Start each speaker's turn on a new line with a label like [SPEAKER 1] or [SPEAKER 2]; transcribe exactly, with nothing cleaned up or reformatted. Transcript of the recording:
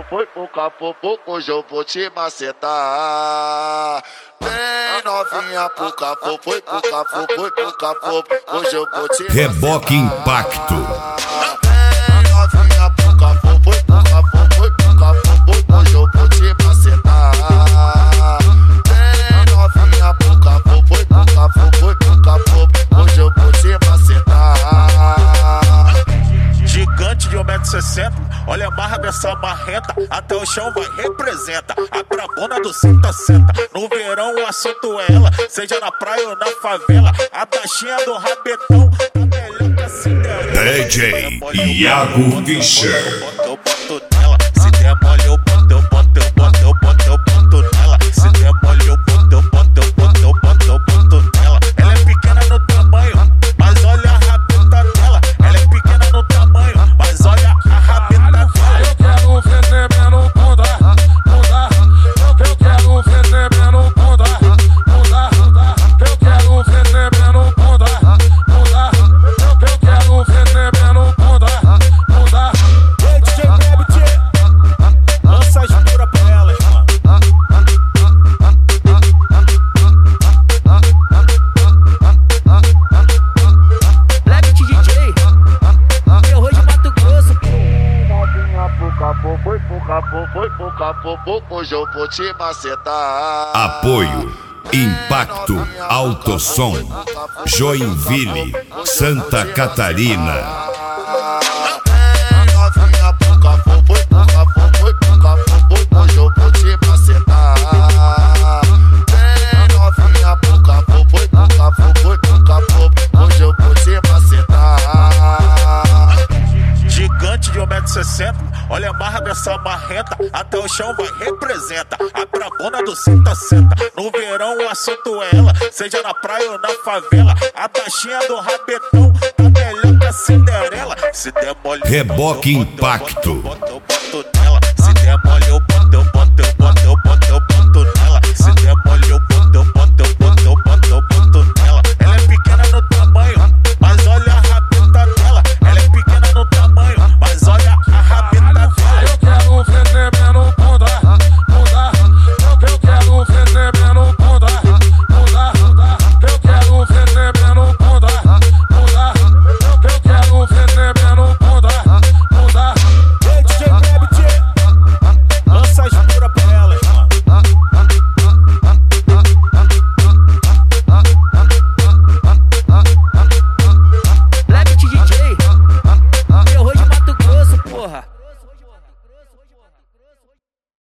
[SPEAKER 1] foi pro capopo, hoje eu vou te macetar. Vem novinha pro capopo, foi pro capopo, foi pro capopo, hoje eu vou te macetar.
[SPEAKER 2] Reboque Impacto.
[SPEAKER 1] Vem novinha pro capopo, foi pro capopo, foi pro capopo, hoje eu vou te macetar. Vem novinha pro capopo, foi pro capopo, foi pro capopo, hoje eu vou te macetar.
[SPEAKER 3] Gigante de um metro e sessenta, olha a marra dessa marreta, até o chão vai, representa. A brabona do senta-senta, no verão o assunto é ela, seja na praia ou na favela. A baixinha do rabetão, a melhor que a Cinderela.
[SPEAKER 2] D J Iago Fischer.
[SPEAKER 3] Eu boto nela, se der mole eu boto, eu boto, eu boto, eu boto, eu boto nela. Se der mole eu boto, eu boto, eu boto, eu boto, eu boto nela. Ela é pequena no tamanho, mas olha a rabeta dela. Ela é pequena no tamanho, mas olha a rabeta dela.
[SPEAKER 4] Eu quero ver tremendo bunda, bunda. Eu quero ver tremendo bunda, bunda. Eu quero ver tremendo bunda, bunda. Eu quero ver tremendo bunda, bunda.
[SPEAKER 3] Ei, D J Rabbit, lança as puras pra elas, mano.
[SPEAKER 5] Rabbit D J, terror de Mato Grosso.
[SPEAKER 1] Novinha pro capopo, foi pro capopo, foi pro capopo, hoje eu vou te macetar.
[SPEAKER 2] Apoio Impacto Autosom, Joinville, Santa Catarina.
[SPEAKER 1] Vem novinha pro capopo, foi pro capopo, foi pro capopo, hoje eu vou te macetar. Vem novinha pro capopo, foi pro capopo, foi pro capopo, hoje eu vou te macetar.
[SPEAKER 3] Gigante de um metro e sessenta, olha a marra dessa marreta, até o chão vai, representa. A brabona do senta-senta, no verão o assunto é ela, seja na praia ou na favela. A baixinha do rabetão, tá melhor que a Cinderela. Se der mole,
[SPEAKER 2] Reboque
[SPEAKER 3] eu boto, eu boto,
[SPEAKER 2] Impacto.
[SPEAKER 3] eu boto, eu boto nela.